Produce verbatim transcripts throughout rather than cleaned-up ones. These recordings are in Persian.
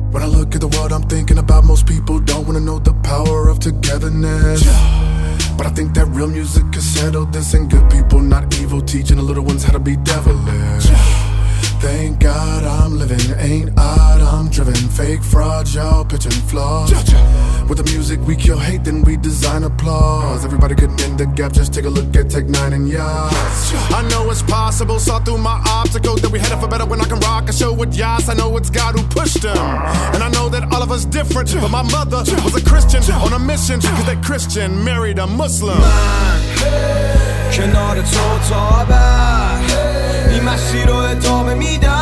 When I look at the world I'm thinking about, most people don't wanna know the power of togetherness. But I think that real music can settle this, and good people, not evil, teaching the little ones how to be devilish. Thank God I'm living, ain't odd, I'm driven. Fake fraud, y'all pitching flaws. With the music we kill hate, then we design applause. Everybody getting in the gap, just take a look at Tech Nine and Yas. I know it's possible, saw through my obstacles that we headed for better when I can rock a show with Yas. I know it's God who pushed them, and I know that all of us different. But my mother was a Christian on a mission, cause that Christian married a Muslim. من کنار تو تا ابد این مسیر رو ادامه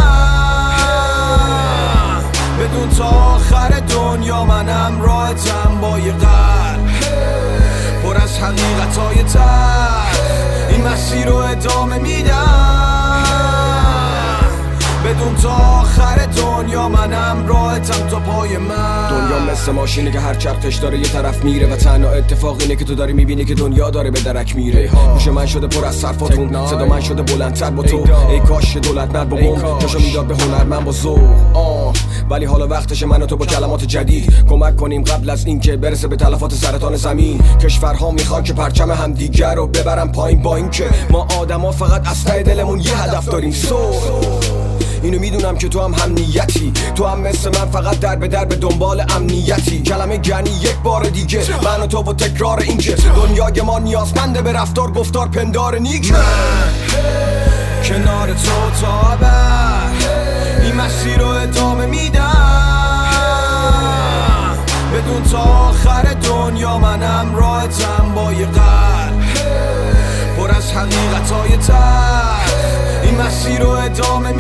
میدم، بدون تا آخر دنیا منم راحتم با یه قلب پر از حقیقتای تلخ. این مسیر رو ادامه میدم، بدون تا آخر دنیا منم راحتم تا پای من. دنیا مثل ماشینه که هر چرخش داره یه طرف میره، و تنها اتفاق اینه که تو داری میبینی که دنیا داره به درک میره. گوش من شده پر از صرفاتون، صدا من شده بلندتر با تو. ای کاش دولت مرد با بم کاشو میداد به هنرمند با ذوق. آه ولی حالا وقتش من و تو با کلمات جدید کمک کنیم قبل از اینکه برسه به تلفات سرطان زمین. کشورها میخوان که پرچم همدیگر رو ببرن پایین، با اینکه ما آدما فقط از ته دلمون یه هدف داریم. سو اینو میدونم که تو هم هم نیتی، تو هم مثل من فقط در به در به دنبال امنیتی. کلمه گنی یک بار دیگه من و تو و تکرار این که دنیای ما نیازمنده به رفتار گفتار پندار نیک. من کنار تو تا ابد این مسیر رو ادامه میدم، بدون تا آخر دنیا منم راحتم با یه قلب پر از حقیقتای تلخ. این مسیر رو ادامه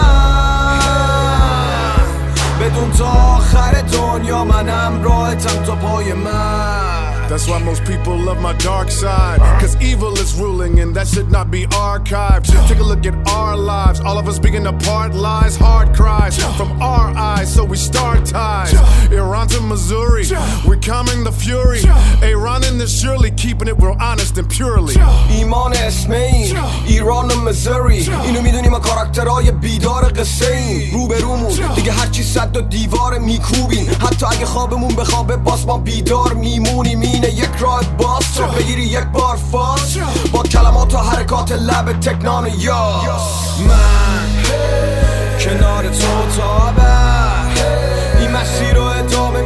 میدم، بدون تا آخر دنیا منم راحتم تا پای من. That's why most people love my dark side, cause evil is ruling and that should not be archived. Take a look at our lives, all of us being apart, lies, hard cries from our eyes, so we start ties. Iran to Missouri, we're calming the fury. Iran in this surely, keeping it real honest and purely. ایمان اسم این ایران و مزوری، اینو میدونی ما کاراکترهای بیدار قصه این. روبرومون دیگه هرچی صد و دیوار میکوبین، حتی اگه خوابمون بخوابه باز ما بیدار میمونیم. اینه یک راه باز تو بگیری یک بار فاز با کلمات و حرکات لب تکنان یاس. من کنار تو تا ابد این مسیر رو ادامه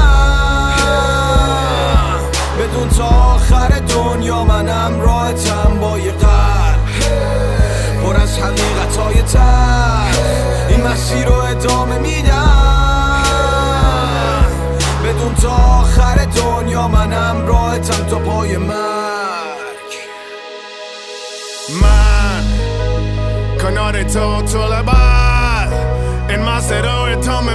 میدم، بدون تا آخر دنیا منم راحتم با یه قلب پر از حقیقتای تلخ. این مسیر رو ادامه میدم، بدون تا آخر دنیا منم راحتم تا پای مرگ. من کنار تو تا ابد این مسیر رو ادامه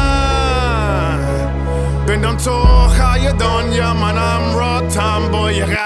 میدم، بدون تو آخر دنیا منم راحتم با یه قلب